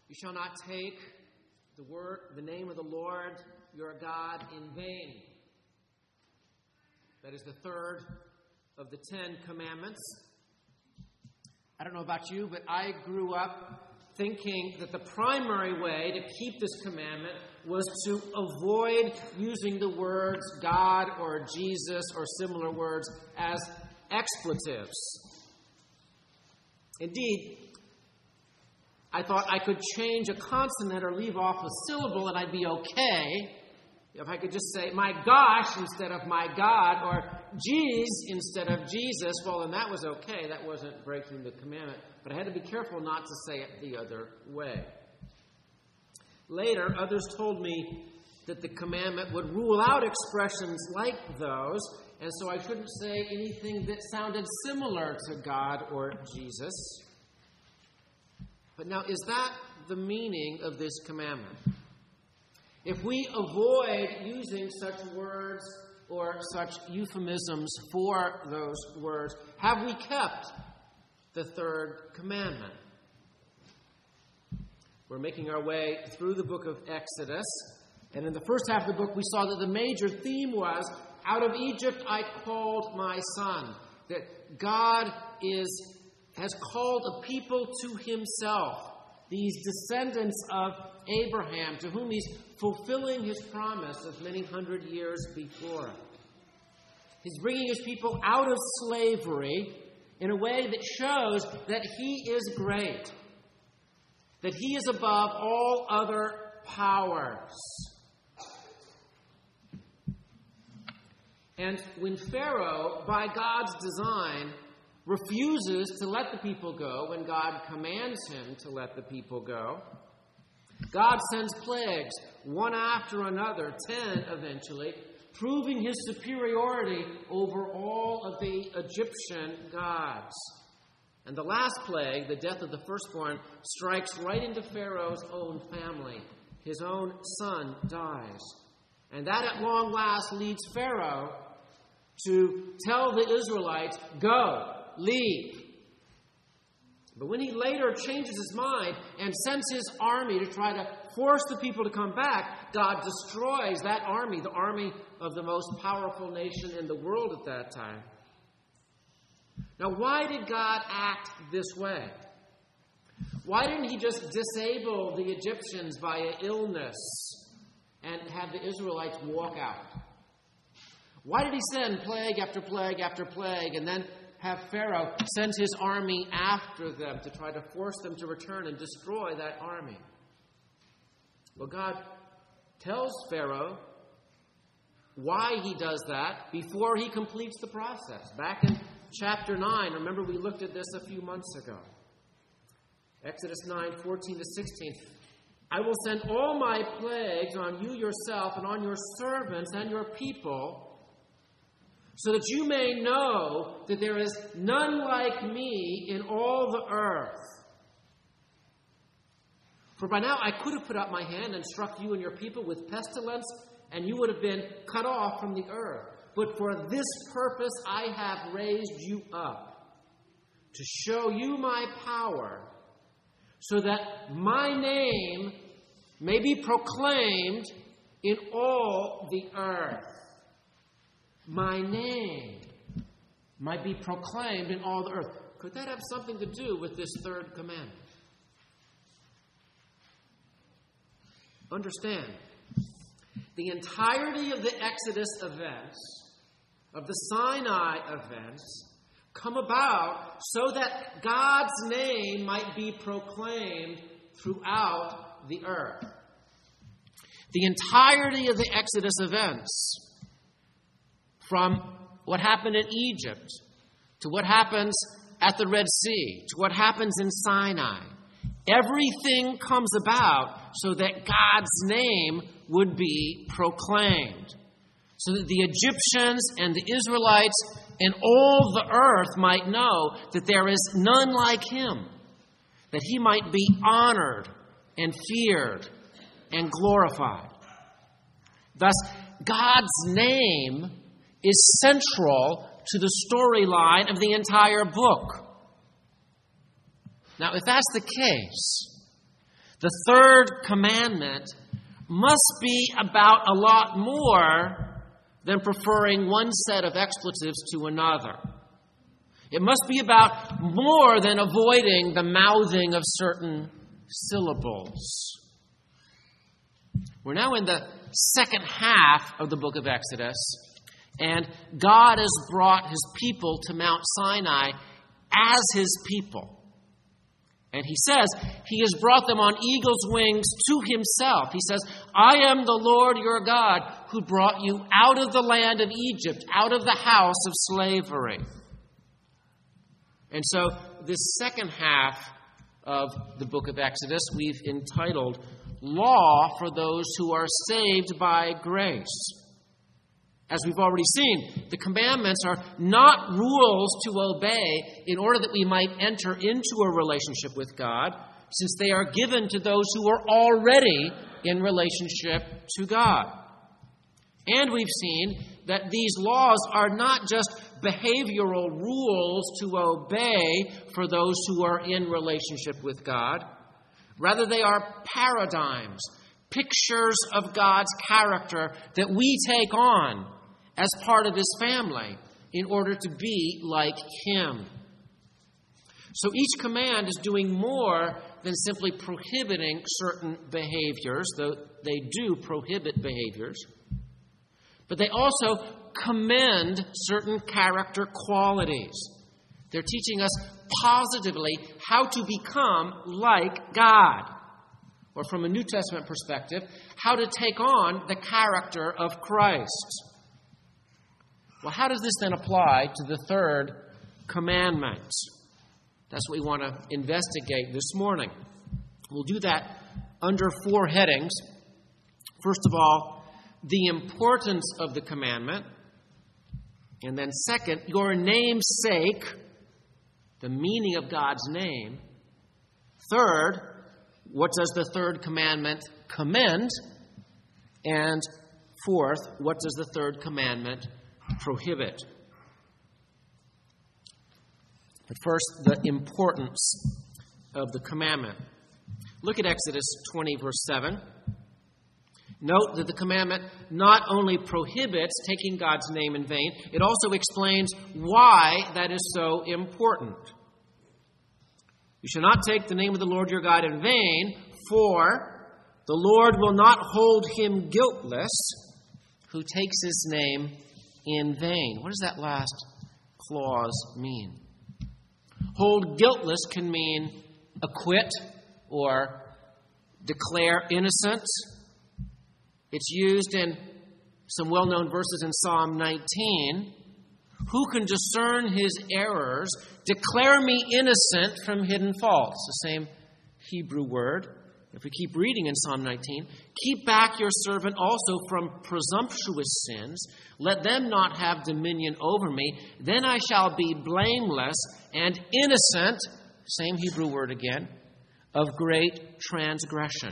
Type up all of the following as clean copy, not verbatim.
You shall not take the name of the Lord your God in vain. That is the third of the 10 commandments. I don't know about you, but I grew up thinking that the primary way to keep this commandment was to avoid using the words God or Jesus or similar words as expletives. Indeed, I thought I could change a consonant or leave off a syllable and I'd be okay. If I could just say, my gosh, instead of my God, or geez, instead of Jesus, well, then that was okay. That wasn't breaking the commandment. But I had to be careful not to say it the other way. Later, others told me that the commandment would rule out expressions like those, and so I shouldn't say anything that sounded similar to God or Jesus. But now, is that the meaning of this commandment? If we avoid using such words or such euphemisms for those words, have we kept the third commandment? We're making our way through the book of Exodus, and in the first half of the book we saw that the major theme was, out of Egypt I called my son. That God has called a people to himself, these descendants of Abraham, to whom he's fulfilling his promise of many hundred years before. He's bringing his people out of slavery in a way that shows that he is great, that he is above all other powers. And when Pharaoh, by God's design, refuses to let the people go when God commands him to let the people go, God sends plagues, one after another, 10 eventually, proving his superiority over all of the Egyptian gods. And the last plague, the death of the firstborn, strikes right into Pharaoh's own family. His own son dies. And that at long last leads Pharaoh to tell the Israelites, go, leave. But when he later changes his mind and sends his army to try to force the people to come back, God destroys that army, the army of the most powerful nation in the world at that time. Now, why did God act this way? Why didn't he just disable the Egyptians via illness and have the Israelites walk out? Why did he send plague after plague after plague and then have Pharaoh send his army after them to try to force them to return and destroy that army? Well, God tells Pharaoh why he does that before he completes the process. Back in chapter 9, remember we looked at this a few months ago. Exodus 9:14-16. I will send all my plagues on you yourself and on your servants and your people, so that you may know that there is none like me in all the earth. For by now I could have put out my hand and struck you and your people with pestilence, and you would have been cut off from the earth. But for this purpose I have raised you up, to show you my power, so that my name may be proclaimed in all the earth. My name might be proclaimed in all the earth. Could that have something to do with this third commandment? Understand, the entirety of the Exodus events, of the Sinai events, come about so that God's name might be proclaimed throughout the earth. The entirety of the Exodus events, from what happened in Egypt, to what happens at the Red Sea, to what happens in Sinai, everything comes about so that God's name would be proclaimed, so that the Egyptians and the Israelites and all the earth might know that there is none like him, that he might be honored and feared and glorified. Thus, God's name is central to the storyline of the entire book. Now, if that's the case, the third commandment must be about a lot more than preferring one set of expletives to another. It must be about more than avoiding the mouthing of certain syllables. We're now in the second half of the book of Exodus, and God has brought his people to Mount Sinai as his people. And he says he has brought them on eagle's wings to himself. He says, I am the Lord your God who brought you out of the land of Egypt, out of the house of slavery. And so this second half of the book of Exodus we've entitled Law for Those Who Are Saved by Grace. As we've already seen, the commandments are not rules to obey in order that we might enter into a relationship with God, since they are given to those who are already in relationship to God. And we've seen that these laws are not just behavioral rules to obey for those who are in relationship with God. Rather, they are paradigms, pictures of God's character that we take on as part of his family in order to be like him. So each command is doing more than simply prohibiting certain behaviors, though they do prohibit behaviors. But they also commend certain character qualities. They're teaching us positively how to become like God. Or from a New Testament perspective, how to take on the character of Christ. Well, how does this then apply to the third commandment? That's what we want to investigate this morning. We'll do that under 4 headings. First of all, the importance of the commandment. And then second, your name's sake, the meaning of God's name. Third, what does the third commandment commend? And fourth, what does the third commandment prohibit? But first, the importance of the commandment. Look at Exodus 20, verse 7. Note that the commandment not only prohibits taking God's name in vain, it also explains why that is so important. You shall not take the name of the Lord your God in vain, for the Lord will not hold him guiltless who takes his name in vain. What does that last clause mean? Hold guiltless can mean acquit or declare innocent. It's used in some well-known verses in Psalm 19. Who can discern his errors? Declare me innocent from hidden faults. The same Hebrew word. If we keep reading in Psalm 19, keep back your servant also from presumptuous sins. Let them not have dominion over me. Then I shall be blameless and innocent, same Hebrew word again, of great transgression.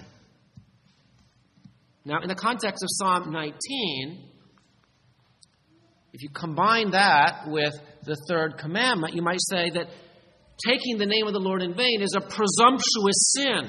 Now, in the context of Psalm 19, if you combine that with the third commandment, you might say that taking the name of the Lord in vain is a presumptuous sin.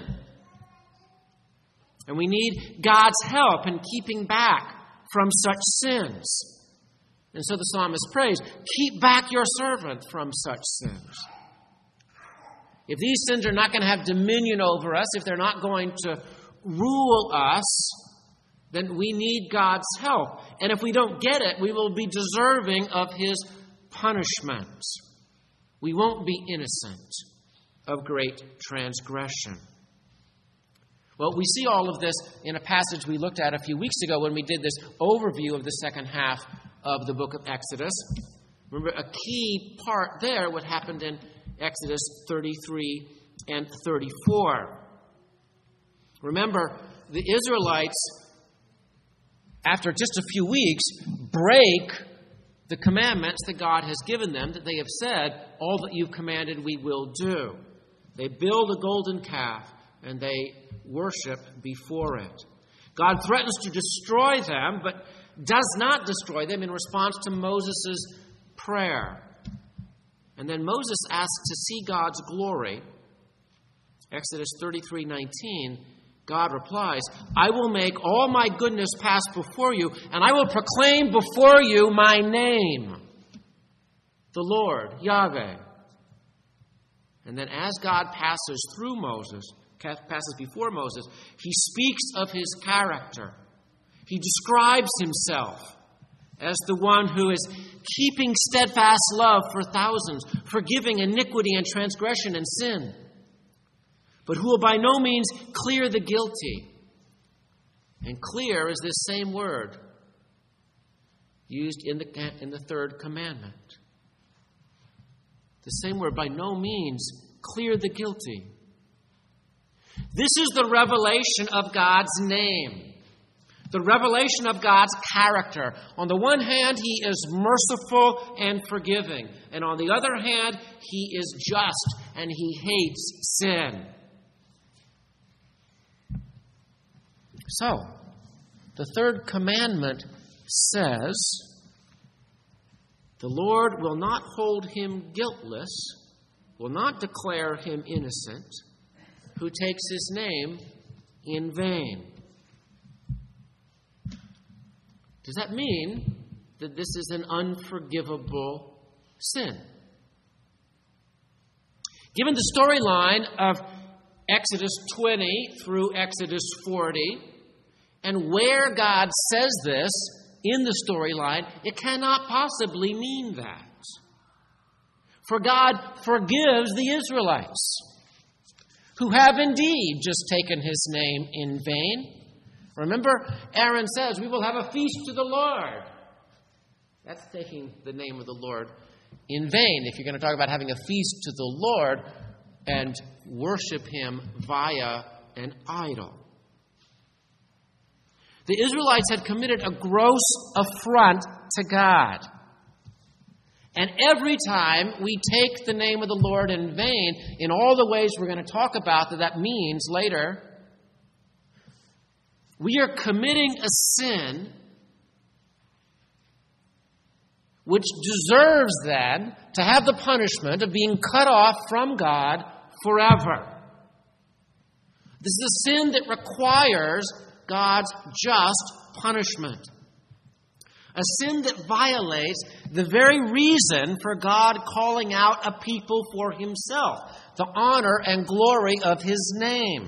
And we need God's help in keeping back from such sins. And so the psalmist prays, keep back your servant from such sins. If these sins are not going to have dominion over us, if they're not going to rule us, then we need God's help. And if we don't get it, we will be deserving of his punishment. We won't be innocent of great transgression. Well, we see all of this in a passage we looked at a few weeks ago when we did this overview of the second half of the book of Exodus. Remember, a key part there, what happened in Exodus 33 and 34. Remember, the Israelites, after just a few weeks, break the commandments that God has given them, that they have said, all that you've commanded we will do. They build a golden calf and they worship before it. God threatens to destroy them, but does not destroy them in response to Moses' prayer. And then Moses asks to see God's glory. Exodus 33:19, God replies, I will make all my goodness pass before you, and I will proclaim before you my name, the Lord, Yahweh. And then as God passes before Moses, he speaks of his character. He describes himself as the one who is keeping steadfast love for thousands, forgiving iniquity and transgression and sin, but who will by no means clear the guilty. And clear is this same word used in the third commandment. The same word, by no means clear the guilty. This is the revelation of God's name, the revelation of God's character. On the one hand, he is merciful and forgiving, and on the other hand, he is just and he hates sin. So, the third commandment says, the Lord will not hold him guiltless, will not declare him innocent, who takes his name in vain. Does that mean that this is an unforgivable sin? Given the storyline of Exodus 20 through Exodus 40, and where God says this in the storyline, it cannot possibly mean that. For God forgives the Israelites, who have indeed just taken his name in vain. Remember, Aaron says, we will have a feast to the Lord. That's taking the name of the Lord in vain, if you're going to talk about having a feast to the Lord and worship him via an idol. The Israelites had committed a gross affront to God. And every time we take the name of the Lord in vain, in all the ways we're going to talk about that means later, we are committing a sin which deserves then to have the punishment of being cut off from God forever. This is a sin that requires God's just punishment. A sin that violates the very reason for God calling out a people for himself, the honor and glory of his name.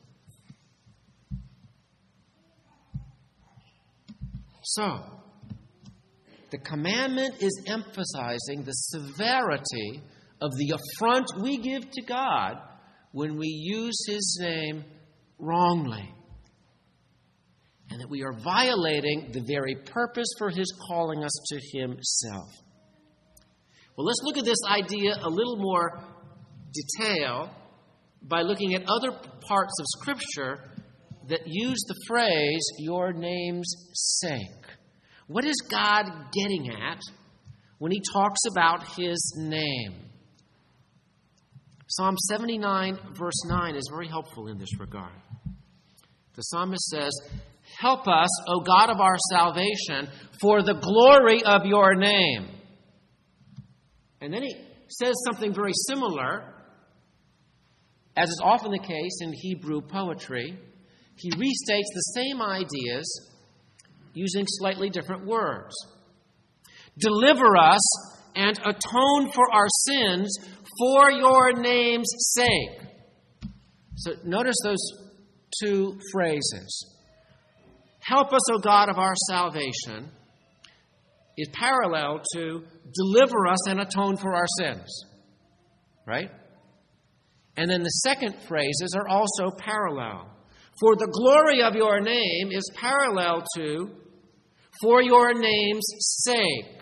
So, the commandment is emphasizing the severity of the affront we give to God when we use his name wrongly. And that we are violating the very purpose for his calling us to himself. Well, let's look at this idea a little more detail by looking at other parts of Scripture that use the phrase, your name's sake. What is God getting at when he talks about his name? Psalm 79, verse 9 is very helpful in this regard. The psalmist says, help us, O God of our salvation, for the glory of your name. And then he says something very similar, as is often the case in Hebrew poetry. He restates the same ideas using slightly different words. Deliver us and atone for our sins for your name's sake. So notice those two phrases. Help us, O God of our salvation, is parallel to deliver us and atone for our sins. Right? And then the second phrases are also parallel. For the glory of your name is parallel to for your name's sake.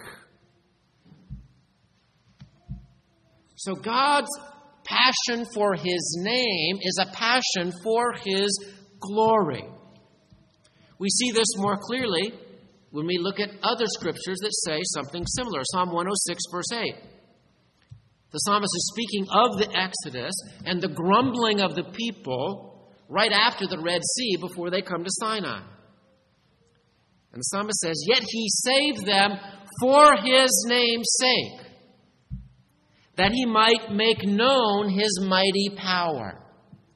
So God's passion for his name is a passion for his glory. We see this more clearly when we look at other scriptures that say something similar. Psalm 106, verse 8. The psalmist is speaking of the Exodus and the grumbling of the people right after the Red Sea before they come to Sinai. And the psalmist says, yet he saved them for his name's sake, that he might make known his mighty power.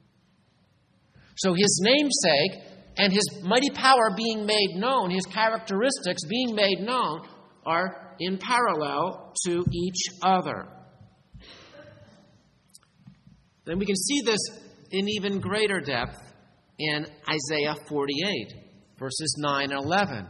So his namesake and his mighty power being made known, his characteristics being made known, are in parallel to each other. Then we can see this in even greater depth in Isaiah 48, verses 9 and 11.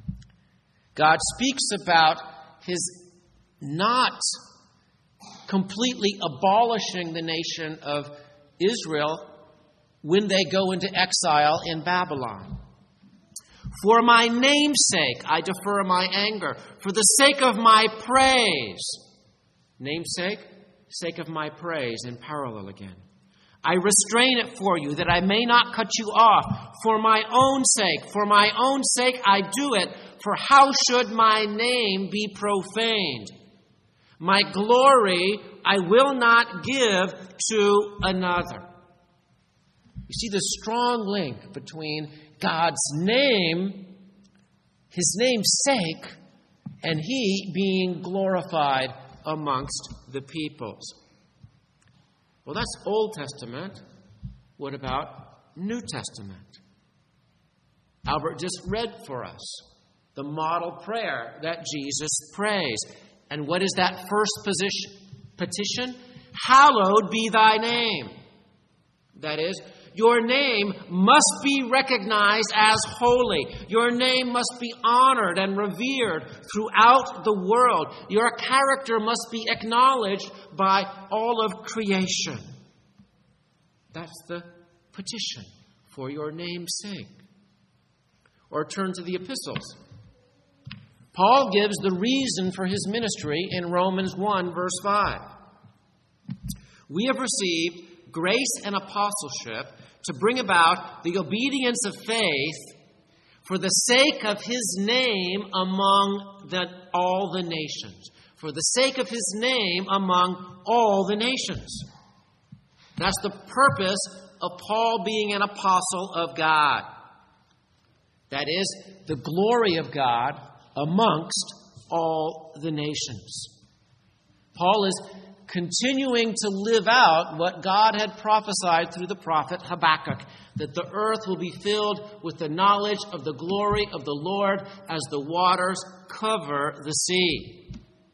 God speaks about his not completely abolishing the nation of Israel when they go into exile in Babylon. For my name's sake, I defer my anger. For the sake of my praise. Namesake, sake of my praise, in parallel again. I restrain it for you, that I may not cut you off. For my own sake I do it. For how should my name be profaned? My glory I will not give to another. You see the strong link between God's name, his name's sake, and he being glorified amongst the peoples. Well, that's Old Testament. What about New Testament? Albert just read for us the model prayer that Jesus prays. And what is that first petition? Hallowed be thy name. That is, your name must be recognized as holy. Your name must be honored and revered throughout the world. Your character must be acknowledged by all of creation. That's the petition for your name's sake. Or turn to the epistles. Paul gives the reason for his ministry in Romans 1, verse 5. We have received grace and apostleship to bring about the obedience of faith for the sake of his name among all the nations. For the sake of his name among all the nations. That's the purpose of Paul being an apostle of God. That is, the glory of God amongst all the nations. Paul is continuing to live out what God had prophesied through the prophet Habakkuk, that the earth will be filled with the knowledge of the glory of the Lord as the waters cover the sea.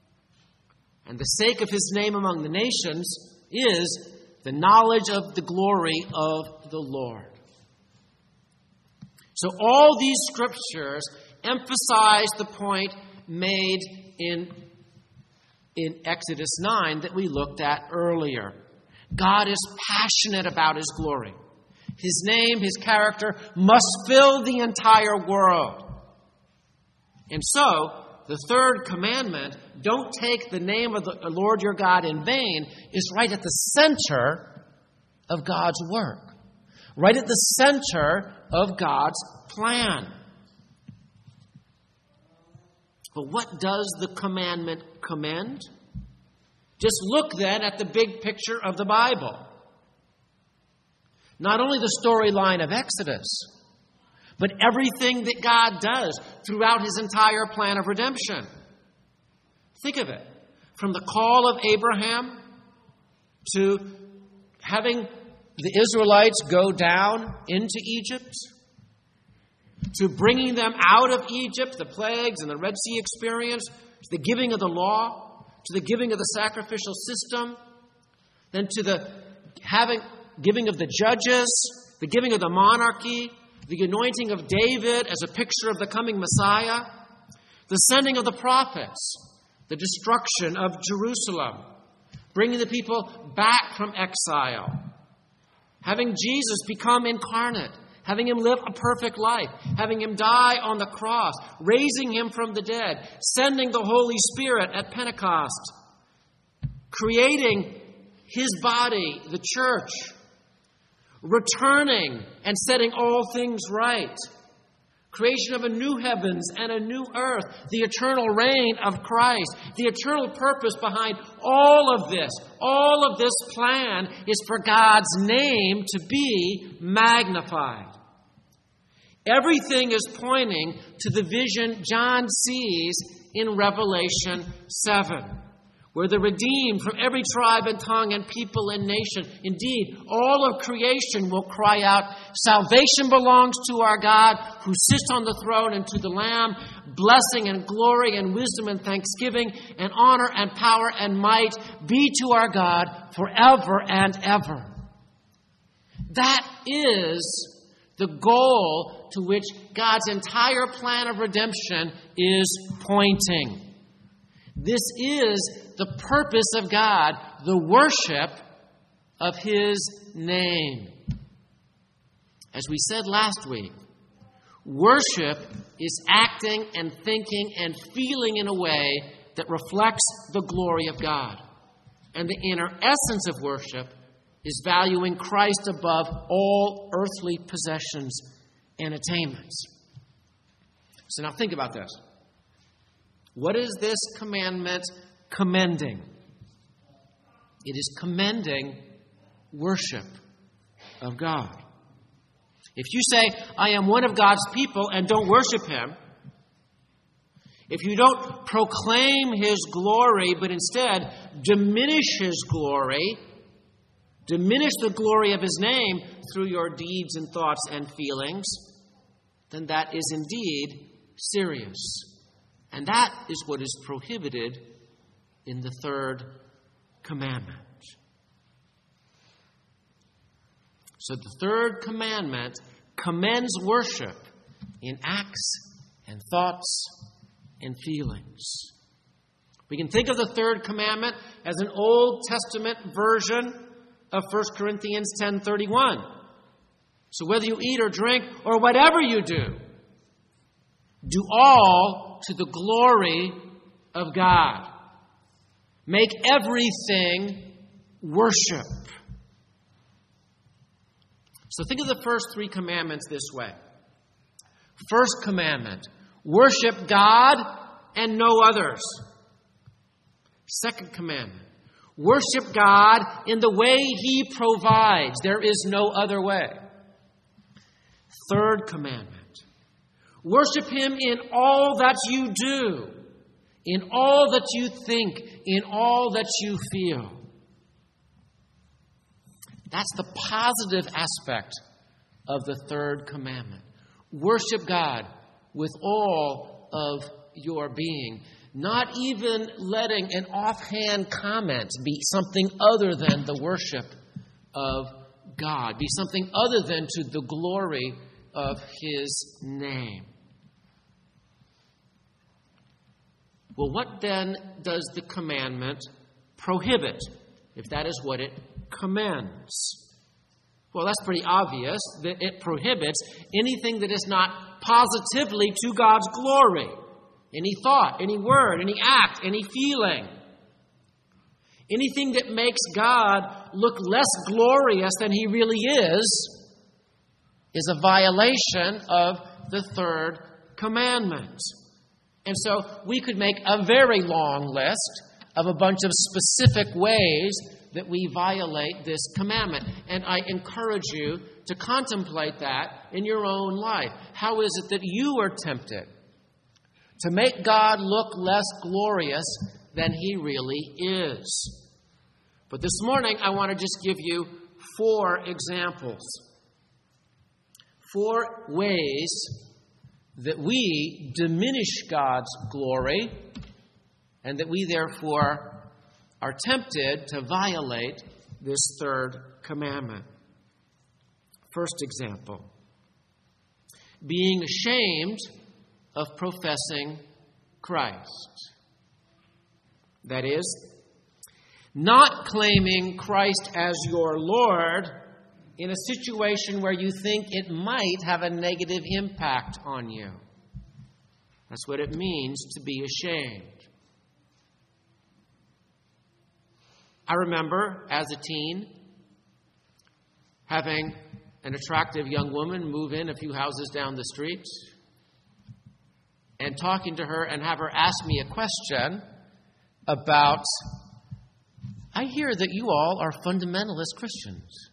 And the sake of his name among the nations is the knowledge of the glory of the Lord. So all these scriptures emphasize the point made in Exodus 9 that we looked at earlier. God is passionate about his glory. His name, his character must fill the entire world. And so, the third commandment, don't take the name of the Lord your God in vain, is right at the center of God's work. Right at the center of God's plan. But what does the commandment commend? Just look then at the big picture of the Bible. Not only the storyline of Exodus, but everything that God does throughout his entire plan of redemption. Think of it. From the call of Abraham to having the Israelites go down into Egypt, to bringing them out of Egypt, the plagues and the Red Sea experience, to the giving of the law, to the giving of the sacrificial system, then to the giving of the judges, the giving of the monarchy, the anointing of David as a picture of the coming Messiah, the sending of the prophets, the destruction of Jerusalem, bringing the people back from exile, having Jesus become incarnate, having him live a perfect life, having him die on the cross, raising him from the dead, sending the Holy Spirit at Pentecost, creating his body, the church, returning and setting all things right, creation of a new heavens and a new earth, the eternal reign of Christ, the eternal purpose behind all of this plan is for God's name to be magnified. Everything is pointing to the vision John sees in Revelation 7, where the redeemed from every tribe and tongue and people and nation, indeed, all of creation will cry out, salvation belongs to our God who sits on the throne and to the Lamb, blessing and glory and wisdom and thanksgiving and honor and power and might be to our God forever and ever. That is the goal to which God's entire plan of redemption is pointing. This is the purpose of God, the worship of His name. As we said last week, worship is acting and thinking and feeling in a way that reflects the glory of God. And the inner essence of worship is valuing Christ above all earthly possessions and attainments. So now think about this. What is this commandment commending? It is commending worship of God. If you say, I am one of God's people, and don't worship Him, if you don't proclaim His glory, but instead diminish His glory, diminish the glory of His name through your deeds and thoughts and feelings, then that is indeed serious. And that is what is prohibited in the third commandment. So the third commandment commends worship in acts and thoughts and feelings. We can think of the third commandment as an Old Testament version of 1 Corinthians 10:31. So whether you eat or drink or whatever you do, do all to the glory of God. Make everything worship. So think of the first three commandments this way. First commandment, worship God and no others. Second commandment, worship God in the way He provides. There is no other way. Third commandment, worship Him in all that you do, in all that you think, in all that you feel. That's the positive aspect of the third commandment. Worship God with all of your being, not even letting an offhand comment be something other than the worship of God, be something other than to the glory of His name. Well, what then does the commandment prohibit, if that is what it commends? Well, that's pretty obvious that it prohibits anything that is not positively to God's glory. Any thought, any word, any act, any feeling. Anything that makes God look less glorious than He really is a violation of the third commandment. And so we could make a very long list of a bunch of specific ways that we violate this commandment. And I encourage you to contemplate that in your own life. How is it that you are tempted to make God look less glorious than He really is? But this morning, I want to just give you 4 examples. 4 ways that we diminish God's glory and that we therefore are tempted to violate this third commandment. First example, being ashamed of professing Christ. That is, not claiming Christ as your Lord in a situation where you think it might have a negative impact on you. That's what it means to be ashamed. I remember as a teen having an attractive young woman move in a few houses down the street and talking to her and have her ask me a question about, I hear that you all are fundamentalist Christians.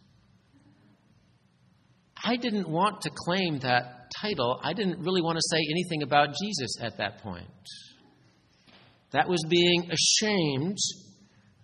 I didn't want to claim that title. I didn't really want to say anything about Jesus at that point. That was being ashamed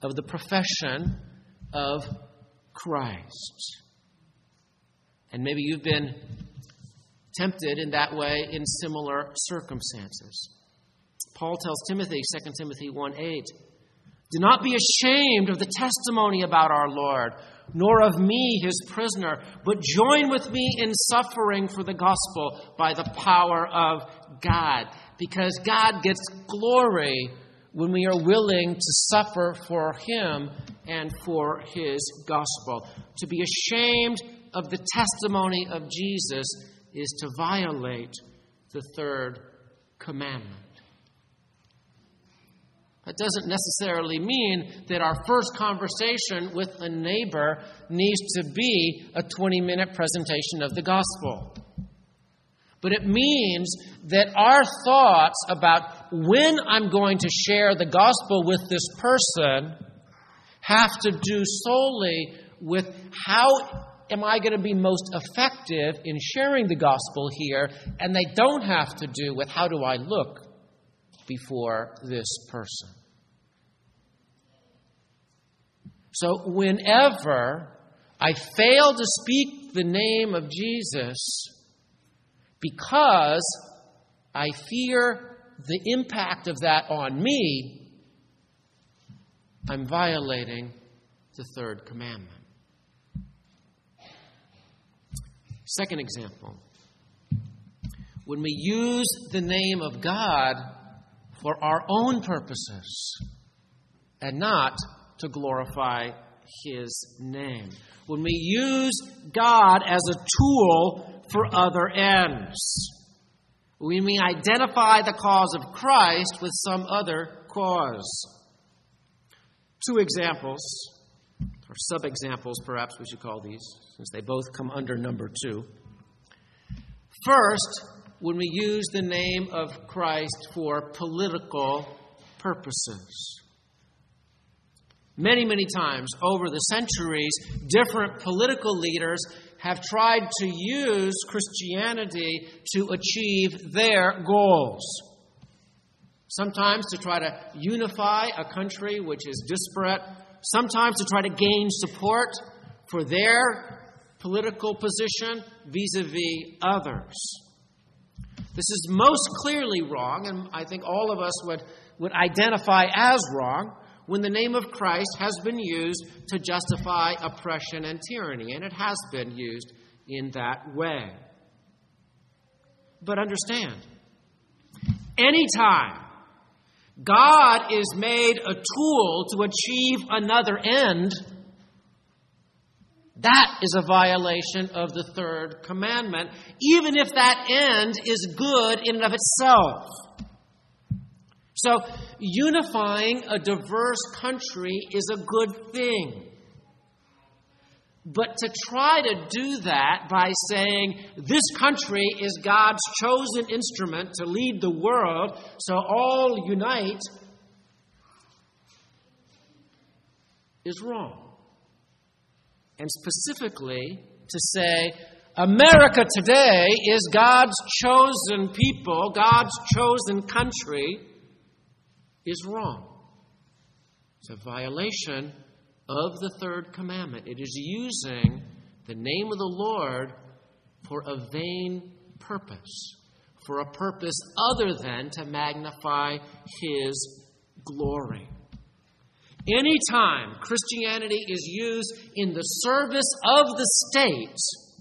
of the profession of Christ. And maybe you've been tempted in that way in similar circumstances. Paul tells Timothy, 2 Timothy 1:8, "Do not be ashamed of the testimony about our Lord, nor of me, his prisoner, but join with me in suffering for the gospel by the power of God." Because God gets glory when we are willing to suffer for him and for his gospel. To be ashamed of the testimony of Jesus is to violate the third commandment. That doesn't necessarily mean that our first conversation with a neighbor needs to be a 20-minute presentation of the gospel. But it means that our thoughts about when I'm going to share the gospel with this person have to do solely with how am I going to be most effective in sharing the gospel here, and they don't have to do with how do I look before this person. So whenever I fail to speak the name of Jesus because I fear the impact of that on me, I'm violating the third commandment. Second example, when we use the name of God for our own purposes and not to glorify his name. When we use God as a tool for other ends. When we identify the cause of Christ with some other cause. Two examples, or sub-examples perhaps we should call these, since they both come under number 2. First, when we use the name of Christ for political purposes. Many, many times over the centuries, different political leaders have tried to use Christianity to achieve their goals. Sometimes to try to unify a country which is disparate. Sometimes to try to gain support for their political position vis-a-vis others. This is most clearly wrong, and I think all of us would identify as wrong, when the name of Christ has been used to justify oppression and tyranny, and it has been used in that way. But understand, anytime God is made a tool to achieve another end, that is a violation of the third commandment, even if that end is good in and of itself. So, unifying a diverse country is a good thing. But to try to do that by saying this country is God's chosen instrument to lead the world, so all unite, is wrong. And specifically to say America today is God's chosen people, God's chosen country, is wrong. It's a violation of the third commandment. It is using the name of the Lord for a vain purpose, for a purpose other than to magnify his glory. Anytime Christianity is used in the service of the state,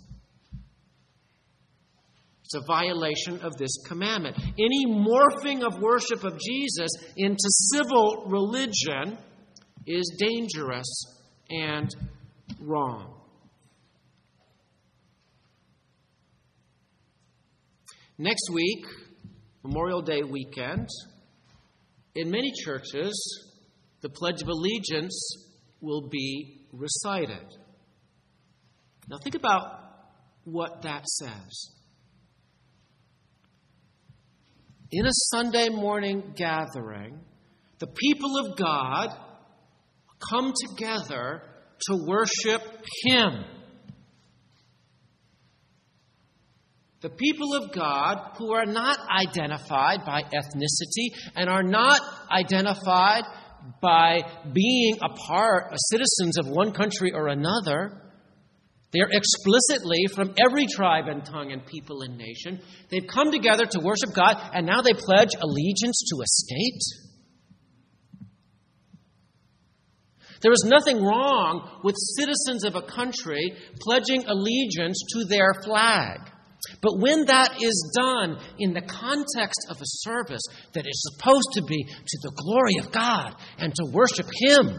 it's a violation of this commandment. Any morphing of worship of Jesus into civil religion is dangerous and wrong. Next week, Memorial Day weekend, in many churches, the Pledge of Allegiance will be recited. Now think about what that says. In a Sunday morning gathering, the people of God come together to worship him. The people of God who are not identified by ethnicity and are not identified by being citizens of one country or another. They're explicitly from every tribe and tongue and people and nation. They've come together to worship God, and now they pledge allegiance to a state. There is nothing wrong with citizens of a country pledging allegiance to their flag. But when that is done in the context of a service that is supposed to be to the glory of God and to worship Him,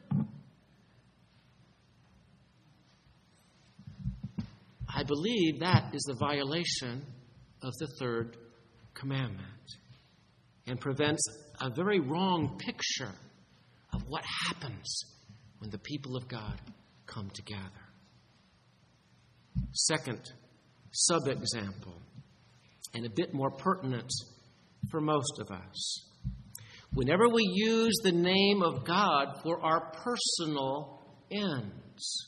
I believe that is the violation of the third commandment and prevents a very wrong picture of what happens when the people of God come together. Second sub-example, and a bit more pertinent for most of us. Whenever we use the name of God for our personal ends.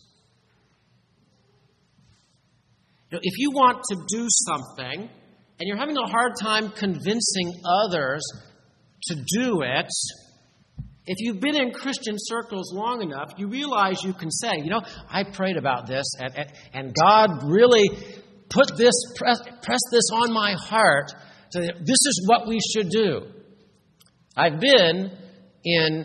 If you want to do something and you're having a hard time convincing others to do it, if you've been in Christian circles long enough, you realize you can say, I prayed about this and God really put this, press this on my heart. So this is what we should do. I've been in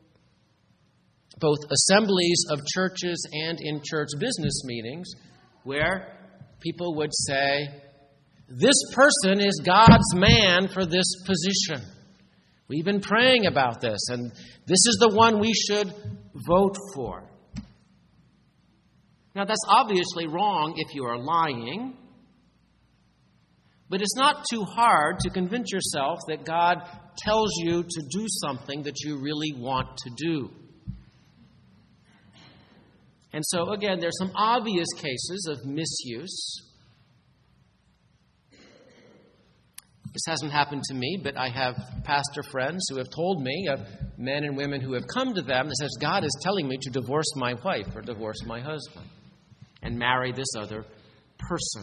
both assemblies of churches and in church business meetings where people would say, this person is God's man for this position. We've been praying about this, and this is the one we should vote for. Now, that's obviously wrong if you are lying, but it's not too hard to convince yourself that God tells you to do something that you really want to do. And so, again, there's some obvious cases of misuse. This hasn't happened to me, but I have pastor friends who have told me of men and women who have come to them that says, God is telling me to divorce my wife or divorce my husband and marry this other person.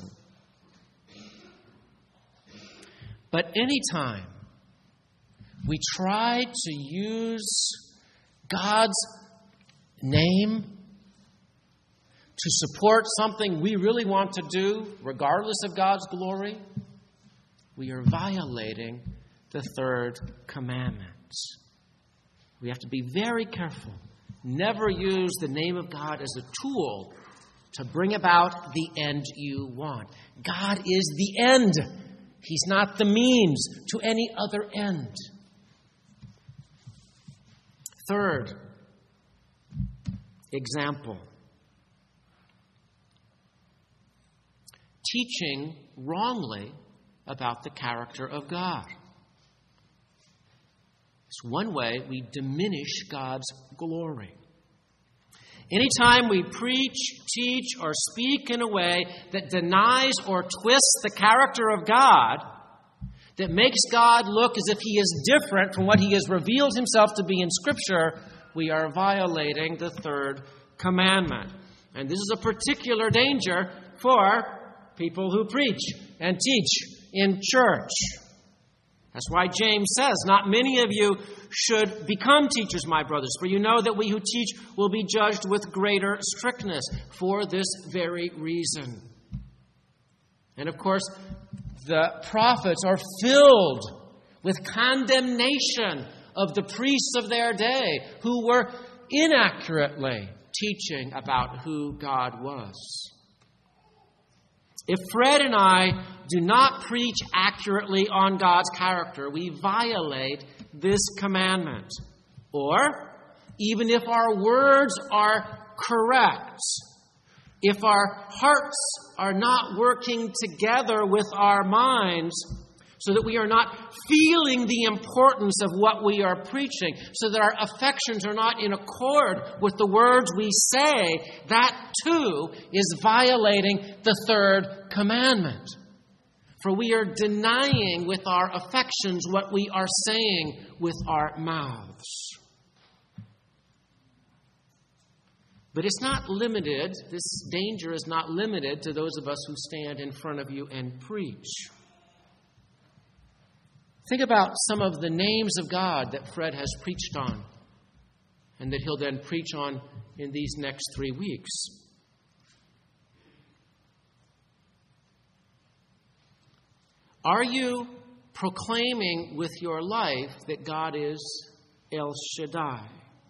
But anytime we try to use God's name to support something we really want to do, regardless of God's glory, we are violating the third commandment. We have to be very careful. Never use the name of God as a tool to bring about the end you want. God is the end. He's not the means to any other end. Third example. Teaching wrongly about the character of God. It's one way we diminish God's glory. Anytime we preach, teach, or speak in a way that denies or twists the character of God, that makes God look as if He is different from what He has revealed Himself to be in Scripture, we are violating the third commandment. And this is a particular danger for people who preach and teach in church. That's why James says, not many of you should become teachers, my brothers, for you know that we who teach will be judged with greater strictness for this very reason. And of course, the prophets are filled with condemnation of the priests of their day who were inaccurately teaching about who God was. If Fred and I do not preach accurately on God's character, we violate this commandment. Or, even if our words are correct, if our hearts are not working together with our minds, so that we are not feeling the importance of what we are preaching, so that our affections are not in accord with the words we say, that too is violating the third commandment. For we are denying with our affections what we are saying with our mouths. But it's not limited, this danger is not limited to those of us who stand in front of you and preach. Think about some of the names of God that Fred has preached on and that he'll then preach on in these next 3 weeks. Are you proclaiming with your life that God is El Shaddai,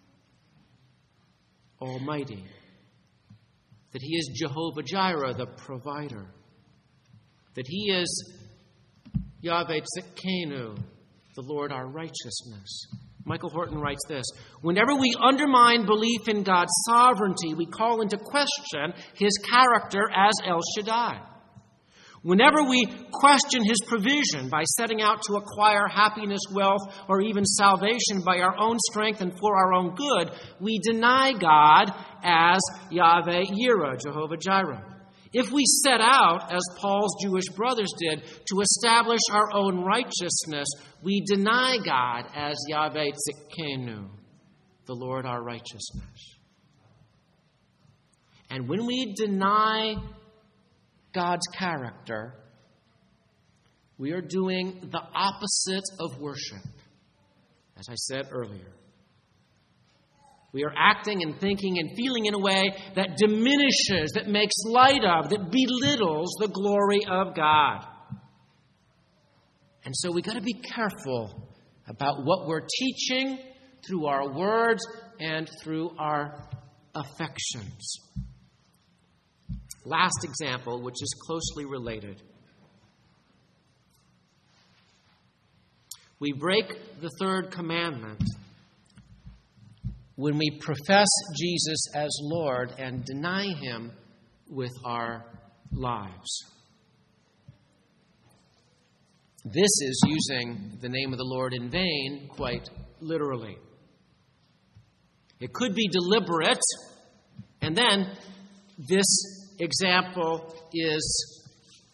Almighty, that He is Jehovah Jireh, the provider, that He is Yahweh Tzidkenu, the Lord our righteousness? Michael Horton writes this: whenever we undermine belief in God's sovereignty, we call into question His character as El Shaddai. Whenever we question His provision by setting out to acquire happiness, wealth, or even salvation by our own strength and for our own good, we deny God as Yahweh Yireh, Jehovah Jireh. If we set out, as Paul's Jewish brothers did, to establish our own righteousness, we deny God as Yahweh Tzidkenu, the Lord our righteousness. And when we deny God's character, we are doing the opposite of worship, as I said earlier. We are acting and thinking and feeling in a way that diminishes, that makes light of, that belittles the glory of God. And so we've got to be careful about what we're teaching through our words and through our affections. Last example, which is closely related. We break the third commandment when we profess Jesus as Lord and deny Him with our lives. This is using the name of the Lord in vain, quite literally. It could be deliberate, and then this example is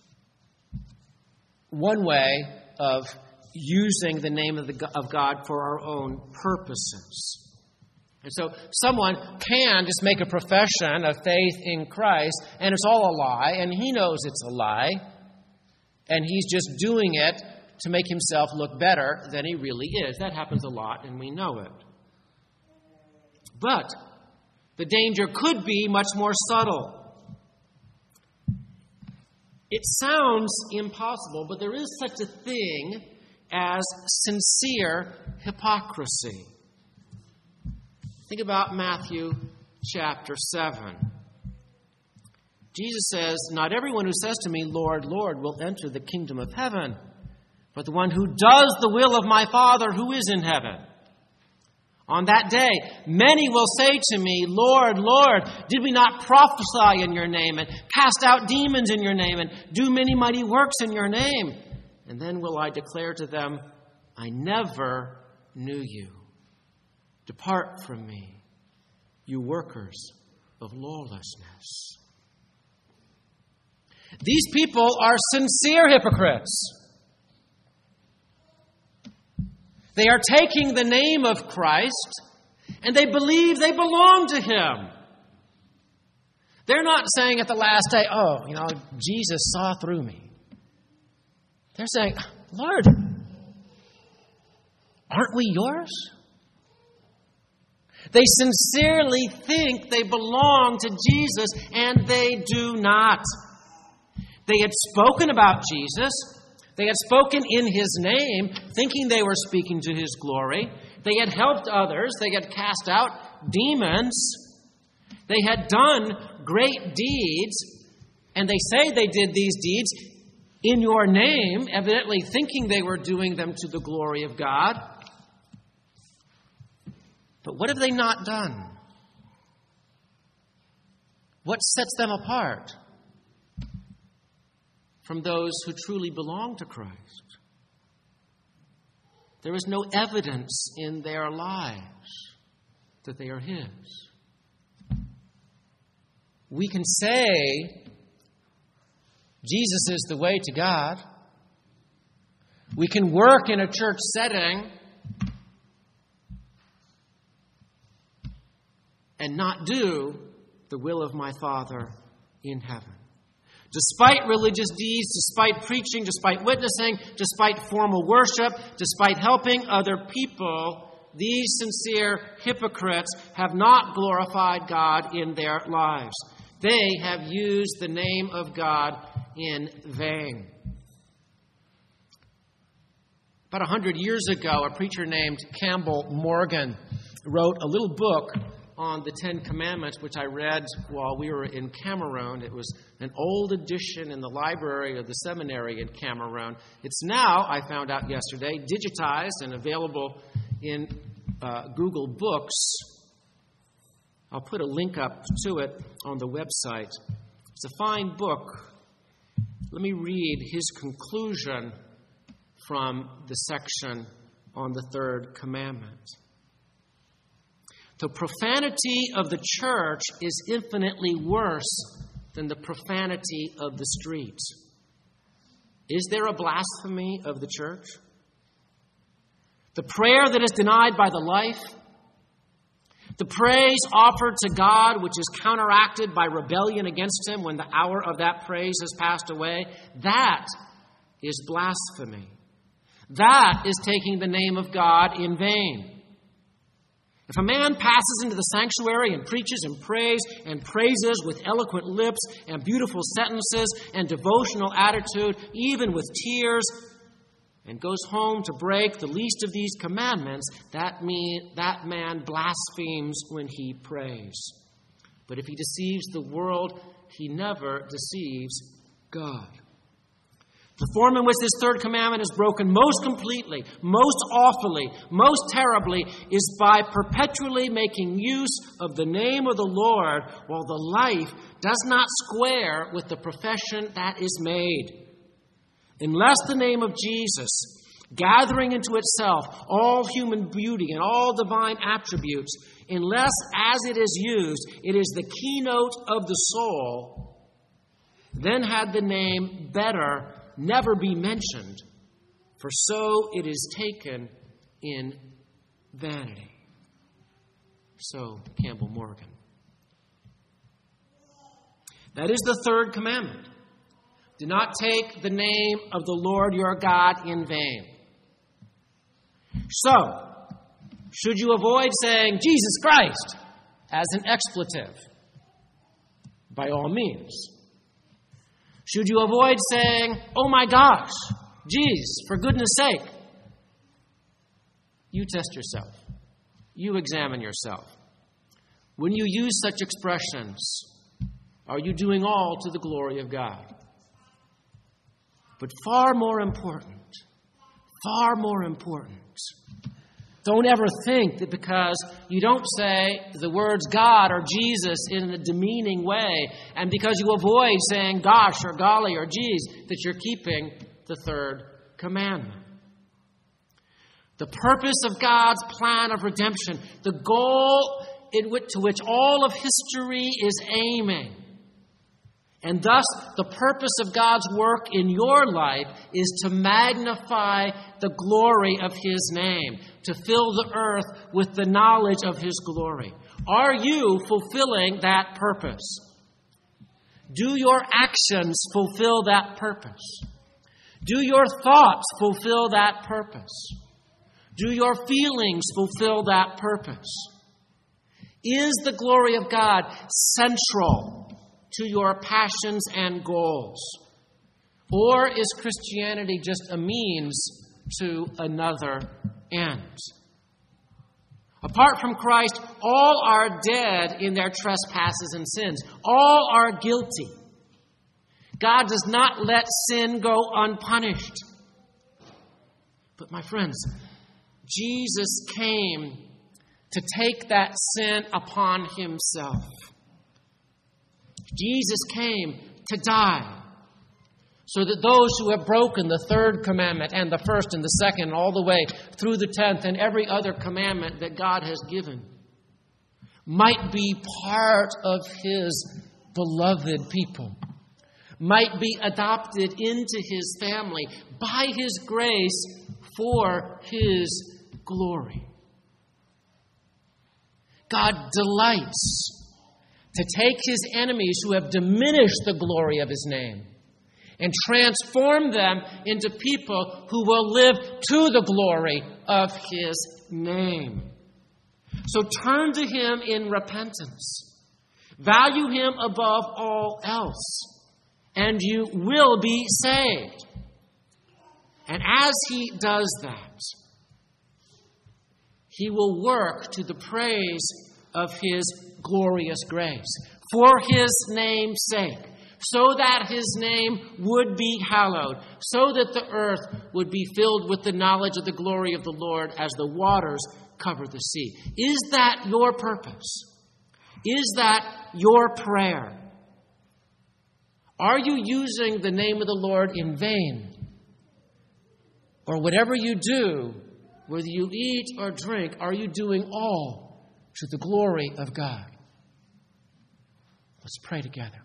one way of using the name of God for our own purposes. And so someone can just make a profession of faith in Christ, and it's all a lie, and he knows it's a lie, and he's just doing it to make himself look better than he really is. That happens a lot, and we know it. But the danger could be much more subtle. It sounds impossible, but there is such a thing as sincere hypocrisy. Think about Matthew chapter 7. Jesus says, "Not everyone who says to me, 'Lord, Lord,' will enter the kingdom of heaven, but the one who does the will of my Father who is in heaven. On that day, many will say to me, 'Lord, Lord, did we not prophesy in your name and cast out demons in your name and do many mighty works in your name?' And then will I declare to them, 'I never knew you. Depart from me, you workers of lawlessness.'" These people are sincere hypocrites. They are taking the name of Christ, and they believe they belong to Him. They're not saying at the last day, Jesus saw through me. They're saying, "Lord, aren't we yours?" They sincerely think they belong to Jesus, and they do not. They had spoken about Jesus. They had spoken in His name, thinking they were speaking to His glory. They had helped others. They had cast out demons. They had done great deeds. And they say they did these deeds in your name, evidently thinking they were doing them to the glory of God. But what have they not done? What sets them apart from those who truly belong to Christ? There is no evidence in their lives that they are His. We can say Jesus is the way to God. We can work in a church setting and not do the will of my Father in heaven. Despite religious deeds, despite preaching, despite witnessing, despite formal worship, despite helping other people, these sincere hypocrites have not glorified God in their lives. They have used the name of God in vain. About 100 years ago, a preacher named Campbell Morgan wrote a little book on the Ten Commandments, which I read while we were in Cameroon. It was an old edition in the library of the seminary in Cameroon. It's now, I found out yesterday, digitized and available in Google Books. I'll put a link up to it on the website. It's a fine book. Let me read his conclusion from the section on the third commandment. The profanity of the church is infinitely worse than the profanity of the streets. Is there a blasphemy of the church? The prayer that is denied by the life, the praise offered to God, which is counteracted by rebellion against Him when the hour of that praise has passed away, that is blasphemy. That is taking the name of God in vain. If a man passes into the sanctuary and preaches and prays and praises with eloquent lips and beautiful sentences and devotional attitude, even with tears, and goes home to break the least of these commandments, that man blasphemes when he prays. But if he deceives the world, he never deceives God. The form in which this third commandment is broken most completely, most awfully, most terribly is by perpetually making use of the name of the Lord while the life does not square with the profession that is made. Unless the name of Jesus, gathering into itself all human beauty and all divine attributes, unless as it is used, it is the keynote of the soul, then had the name better never be mentioned, for so it is taken in vanity. So, Campbell Morgan. That is the third commandment. Do not take the name of the Lord your God in vain. So, should you avoid saying Jesus Christ as an expletive? By all means. Should you avoid saying, oh my gosh, geez, for goodness sake? You test yourself. You examine yourself. When you use such expressions, are you doing all to the glory of God? But far more important, don't ever think that because you don't say the words God or Jesus in a demeaning way, and because you avoid saying gosh or golly or geez, that you're keeping the third commandment. The purpose of God's plan of redemption, the goal to which all of history is aiming, and thus the purpose of God's work in your life is to magnify the glory of His name, to fill the earth with the knowledge of His glory. Are you fulfilling that purpose? Do your actions fulfill that purpose? Do your thoughts fulfill that purpose? Do your feelings fulfill that purpose? Is the glory of God central to your passions and goals? Or is Christianity just a means to another end? Apart from Christ, all are dead in their trespasses and sins. All are guilty. God does not let sin go unpunished. But my friends, Jesus came to take that sin upon Himself. Jesus came to die so that those who have broken the third commandment and the first and the second all the way through the 10th and every other commandment that God has given might be part of His beloved people, might be adopted into His family by His grace for His glory. God delights to take His enemies who have diminished the glory of His name and transform them into people who will live to the glory of his name. So turn to him in repentance. Value him above all else, and you will be saved. And as he does that, he will work to the praise of his glorious grace, for his name's sake, so that his name would be hallowed, so that the earth would be filled with the knowledge of the glory of the Lord as the waters cover the sea. Is that your purpose? Is that your prayer? Are you using the name of the Lord in vain? Or whatever you do, whether you eat or drink, are you doing all to the glory of God? Let's pray together.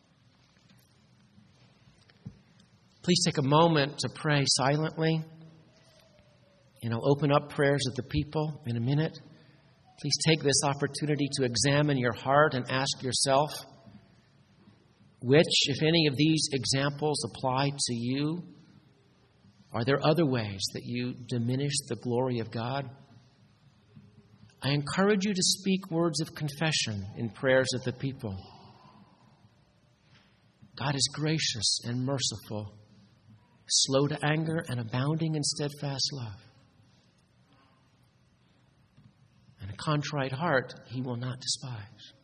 Please take a moment to pray silently. I'll open up prayers of the people in a minute. Please take this opportunity to examine your heart and ask yourself, which, if any of these examples apply to you? Are there other ways that you diminish the glory of God? I encourage you to speak words of confession in prayers of the people. God is gracious and merciful, slow to anger and abounding in steadfast love. And a contrite heart he will not despise.